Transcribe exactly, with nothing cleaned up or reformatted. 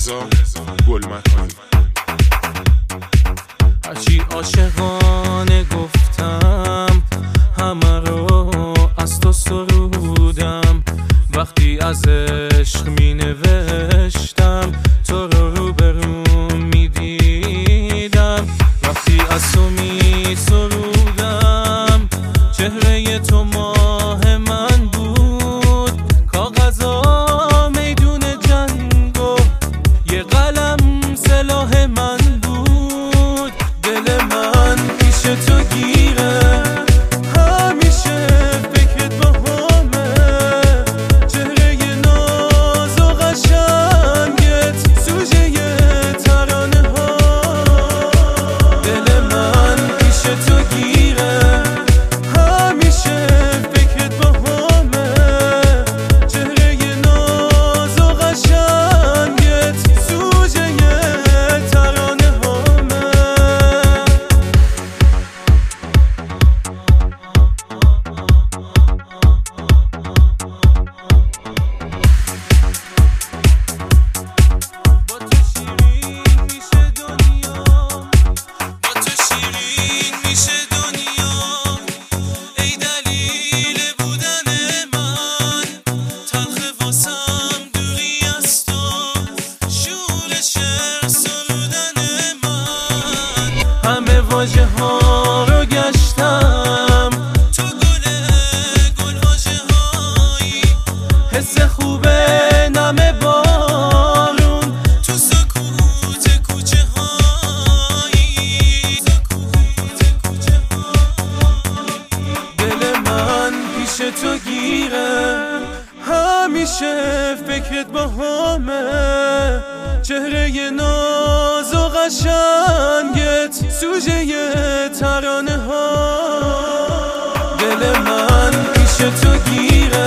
رضا گلمکانی. هرچی عاشقانه گفتم همه رو از تو سرودم، وقتی از عشق می نوشتم تو رو روبروم می دیدم، وقتی از تو می سرودم چهره تو ماه من بود، کاغذا میدون جنگ و یه قلم سلاح من بود. دل من پیش تو گیره همیشه فکرت با همه، چهره ناز و قشنگت سوژه ترانه ها. دل من پیش تو گیره همیشه فکرت با همه، چهره ناز و قشنگت سوژه ترانه همه. با تو شیرین میشه دنیا، با تو شیرین میشه دنیا، ای دلیل بودن من، تلخ واسم دوری از تو، شور شعر سرودن من. همه واژه ها رو گشتم، تو گل گل واژه هایی، حس خوبه نم بارون تو سکوت کوچه هایی، سکوت کوچه هایی. دل من پیش تو گیره همیشه فکرت با همه، چهره ناز و قشنگت سوژه ترانه ها. دل من پیش تو گیره